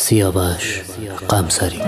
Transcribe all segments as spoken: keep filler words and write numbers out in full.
سیاوش قمصری.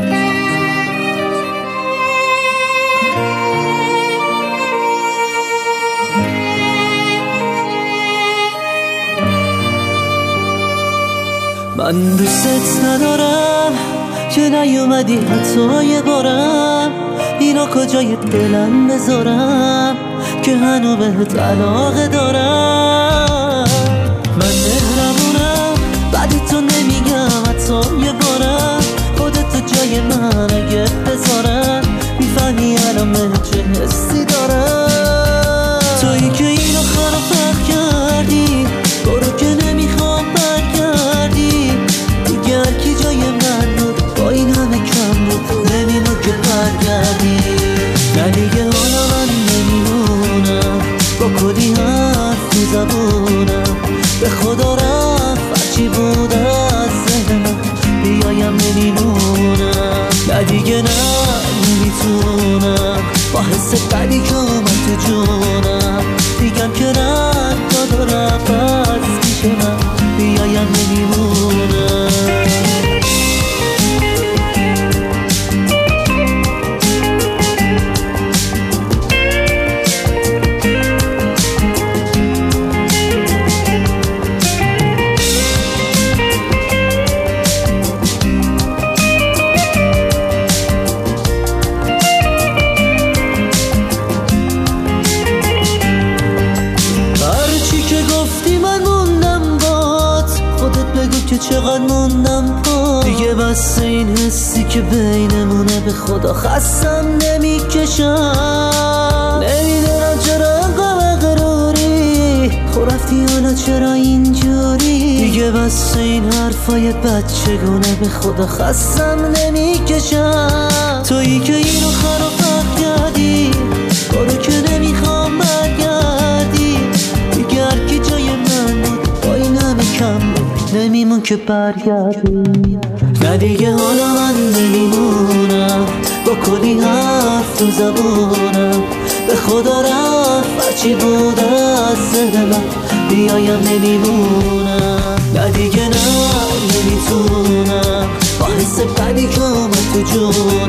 من دوستت ندارم که نیومدی حتی یه بارم، اینا کجای دلم بذارم که هنو بهت علاقه دارم. من مهربونم بعدی تو نمیگم حتی یه بارم، خودت جای من اگه بذارم میفهمی الان من چه حسی دارم. تویی که اینو خراب کردی، برو که نمیخوام برگردی دیگه. هرکی جای من بود با این همه کم بود، نمیمون که برگردی. نه دیگه حالا من نمیمونم با کلی حرف تو زبونم، به خدا رفت هرچی بود از ذهن من بیایم نمیمونم. نه دیگه نه نمیتونم با حس بدی که اومد تو جونم، دیگم که رد داد و رفت از پیش من بیایم نمیمونم. که چقدر موندم پا دیگه، بس این حسی که بینمونه به خدا خستم نمیکشم. نمیدونم چرا انقدر غروری خور رفتی حالا چرا اینجوری، دیگه بس این حرفای بچگونه به خدا خستم نمیکشم. تویی که اینو خراب کردی، برو که نمیخوام برگردی دیگه. هرکی جای من بود با این همه کم بود نمیمون که برگردی. نه دیگه حالا من نمیمونم با کلی حرف تو زبونم، به خدا رفت هرچی بود از ذهن من بیایم نمیمونم. نه دیگه نه نمیتونم با حس بدی که اومد تو جون